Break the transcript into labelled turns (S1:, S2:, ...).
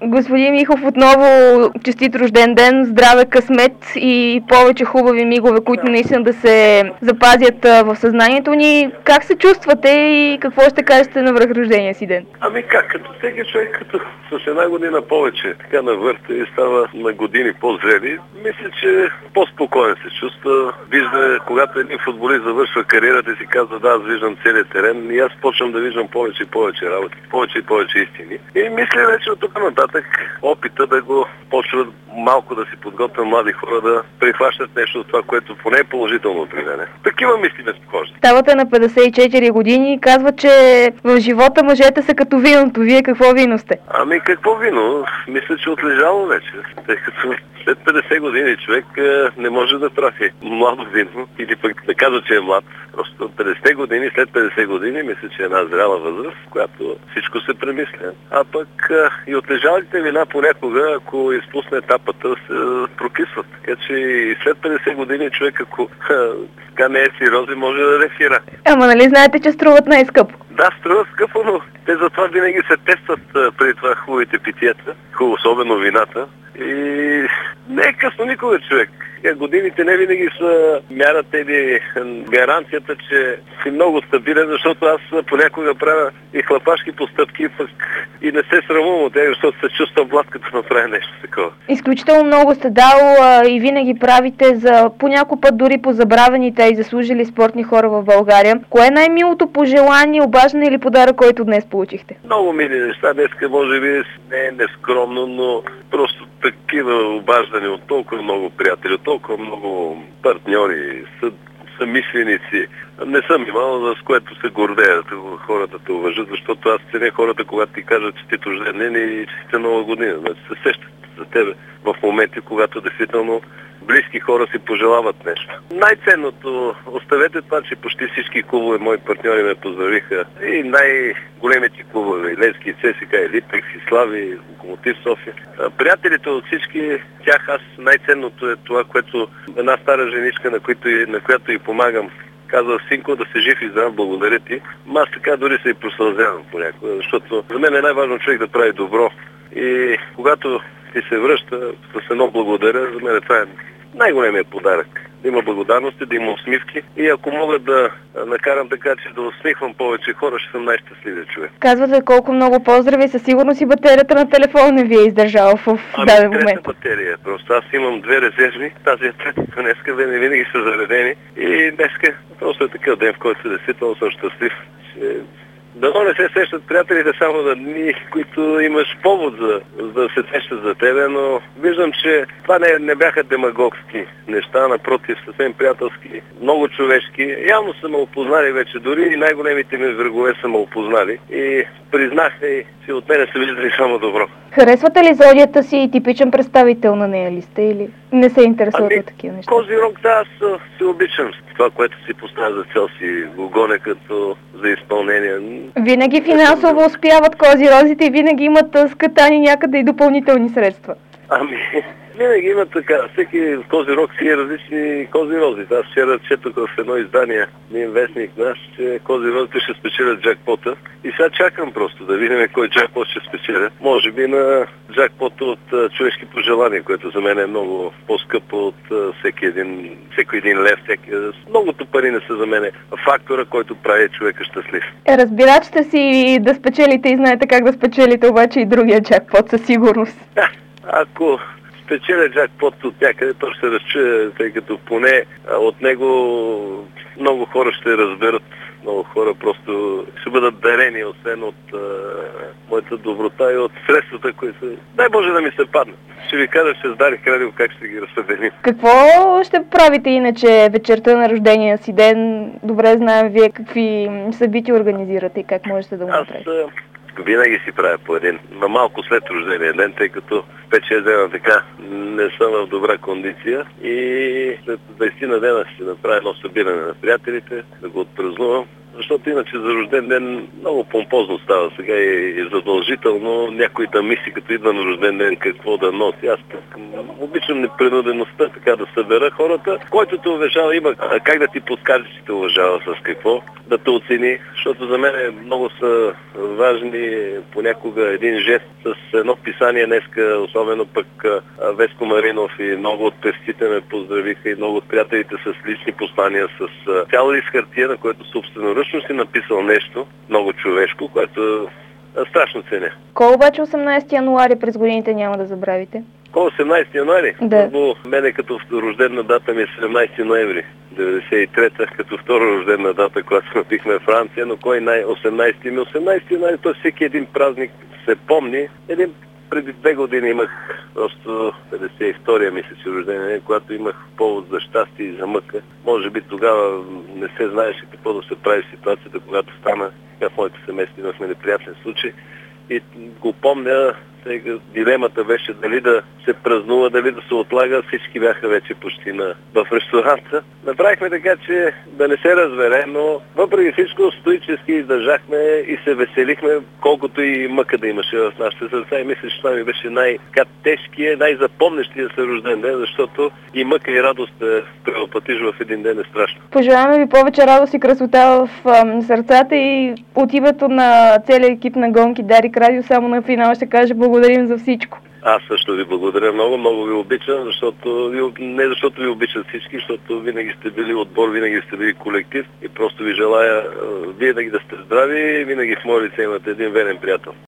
S1: Господин Михов, отново честит рожден ден, здраве, късмет и повече хубави мигове, които наистина да се запазят в съзнанието ни. Как се чувствате и какво ще кажете на връхрождения си ден?
S2: Ами как, като всеки човек, като с една година повече така навърта и става на години по-зрели, мисля, че по-спокоен се чувства. Вижда, когато един футболист завършва кариерата и си казва, да, аз виждам целият терен и аз почвам да виждам повече и повече работи, повече и повече истини. И мисля вече от тук нататък опита да го почват малко да си подготвят млади хора да прихващат нещо от това, което поне е положително при мене. Такива мисли ме спохождат.
S1: Ставате на 54 години и казва, че в живота мъжете са като виното. Вие какво вино сте?
S2: Ами какво вино? Мисля, че отлежало вече. Тъй като след 50 години човек не може да трафи младо вино или пък да казва, че е млад. Просто 50 години, след 50 години, мисля, че е една зряла възраст, в която всичко се премисля. А пък и отлежалите вина понякога, ако изпусне етапата, се прокисват. Така че и след 50 години човек, ако така не е сериозен, може да рефира.
S1: Ама нали знаете, че струват най-скъпо?
S2: Да, струва скъпо, но те затова винаги се тестват преди това хубавите питиета, особено вината. И не е късно никога, човек. Годините не винаги са мярата или гаранцията, че си много стабилен, защото аз понякога правя и хлапашки постъпки, пък и не се срамувам от тях, защото се чувствам млад, като направя нещо такова.
S1: Изключително много сте дал и винаги правите за понякога път дори по забравените и заслужили спортни хора в България. Кое е най-милото пожелание, обаждане или подарък, който днес получихте?
S2: Много мили неща. Днеска може би не е нескромно, но просто такива обаждания от толкова много приятели, от толкова много партньори, съмишленици. Не съм имал, с което се гордеят хората те уважат, защото аз ценя хората, когато ти кажат честит рожден ден и честита нова година. Значи се сещат за тебе в моменти, когато действително близки хора си пожелават нещо. Най-ценното, оставете това, че почти всички клубове, мои партньори ме поздравиха. И най-големите клубове, Левски, ЦСКА, Липекс, Слави, Локомотив София. Приятелите от всички тях, аз най-ценното е това, което една стара женичка, на която и помагам, казва: синко, да се жив и здрав, благодаря ти. Аз така дори се и просълзявам понякога, защото за мен е най-важно човек да прави добро. И когато ти се връща с едно благодаря, за мен това е най-големият подарък. Да има благодарности, да има усмивки и ако мога да накарам така, че да усмихвам повече хора, ще съм най-щастливия човек.
S1: Казвате колко много поздрави, със сигурност и батерията на телефона не ви е издържала в даден момент.
S2: Трета батерия. Просто аз имам 2 резервни, тази е третата, днеска винаги са заредени и днеска просто е такъв ден, в който действително съм щастлив. Дано не се сещат приятелите само на дни, които имаш повод да се сещат за тебе, но виждам, че това не бяха демагогски неща, напротив, съвсем приятелски, много човешки. Явно са ме опознали вече, дори и най-големите ми врагове са ме опознали и признаха и от мене са виждали само добро.
S1: Харесвате ли зодията си и типичен представител на нея ли сте или не се интересувате от такива неща?
S2: Козирог, да, аз се обичам това, което си поставя за цел, си го гоня като за изпълнение.
S1: Винаги финансово успяват козирозите и винаги имат скатани някъде и допълнителни средства.
S2: Винаги има така. Всеки козирог си е различни козирози. Аз вчера четох в едно издание, един вестник наш, че козирозите ще спечелят джакпота. И сега чакам просто да видим кой джакпот ще спечеля. Може би на джакпота от човешки пожелания, което за мен е много по-скъпо от всеки един лев. Многото пари не са за мен фактора, който прави човека щастлив.
S1: Разбирач сте си да спечелите и знаете как да спечелите обаче и другия джакпот със сигурност.
S2: Да, ако спечеля джакпот от някъде, то ще разчуя, тъй като поне от него много хора ще разберат. Много хора просто ще бъдат дарени, освен от моята доброта и от средствата, които дай Боже да ми се паднат. Ще ви кажа, ще сдарих радио как ще ги разпределим.
S1: Какво ще правите иначе вечерта на рождения си ден? Добре знаем вие какви събития организирате и как можете да го направите.
S2: Винаги си правя по един, на малко след рождения ден, тъй като 5-6 дена така не съм в добра кондиция и след 20 на дена ще направя едно събиране на приятелите, да го отпразнувам. защото иначе за рожден ден много помпозно става сега и задължително някой да мисли, като идва на рожден ден, какво да носи. Аз обичам непринудеността, така да събера хората. Който те уважава, има как да ти подскаже, че те уважава с какво, да те оцени, защото за мен много са важни понякога един жест с едно писание днеска, особено пък Веско Маринов и много от певците ме поздравиха и много от приятелите с лични послания, с цял лист хартия, на което собственоръчно си написал нещо много човешко, което страшно ценя.
S1: Кой обаче 18 януари през годините няма да забравите?
S2: 18 януари?
S1: Да.
S2: Мене като рождена дата ми е 17 ноември 93-та, като втора рождена дата, когато напихме Франция, но кой 18 ми? 18 януари, т.е. всеки един празник се помни. Преди 2 години имах просто 52-я мисля, че рожден ден, когато имах повод за щастие и за мъка. Може би тогава не се знаеше какво да се прави в ситуацията, когато стана. В моето семейство имахме неприятен случай. И го помня, дилемата беше дали да се празнува, дали да се отлага. Всички бяха вече почти в ресторанта. Направихме така, че да не се разбере, но въпреки всичко стоически издържахме и се веселихме, колкото и мъка да имаше в нашите сърца. И мисля, че това ми беше най-тежкия, най-запомнещия се рожден ден, защото и мъка и радост да преопътиш в един ден е страшно.
S1: Пожелаваме ви повече радост и красота в сърцата и от името на целия екип на Гонки Дарик Радио само на финал ще кажа благодарим за всичко.
S2: Аз също ви благодаря много, много ви обичам, не защото ви обичат всички, защото винаги сте били отбор, винаги сте били колектив и просто ви желая вие да сте здрави и винаги в мое лице имате един верен приятел.